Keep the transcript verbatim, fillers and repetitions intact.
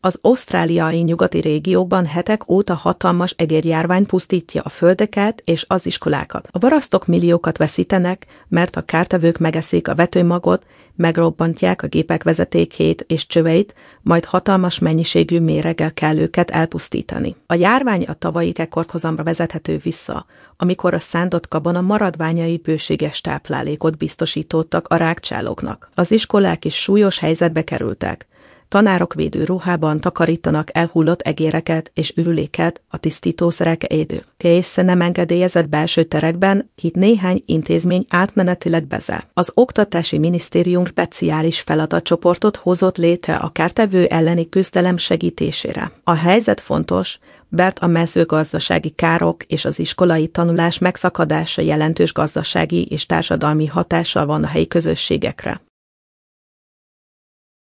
Az ausztráliai nyugati régiókban hetek óta hatalmas egérjárvány pusztítja a földeket és az iskolákat. A parasztok milliókat veszítenek, mert a kártevők megeszik a vetőmagot, megrobbantják a gépek vezetékét és csöveit, majd hatalmas mennyiségű méreggel kell őket elpusztítani. A járvány a tavalyi rekordhozamra vezethető vissza, amikor a szándott gabona maradványai bőséges táplálékot biztosítottak a rágcsálóknak. Az iskolák is súlyos helyzetbe kerültek. Tanárok védőruhában takarítanak elhullott egéreket és ürüléket a tisztítószerek édő. Kész nem engedélyezett belső terekben, itt néhány intézmény átmenetileg bezár. Az Oktatási Minisztérium speciális feladatcsoportot hozott létre a kártevő elleni küzdelem segítésére. A helyzet fontos, mert a mezőgazdasági károk és az iskolai tanulás megszakadása jelentős gazdasági és társadalmi hatással van a helyi közösségekre.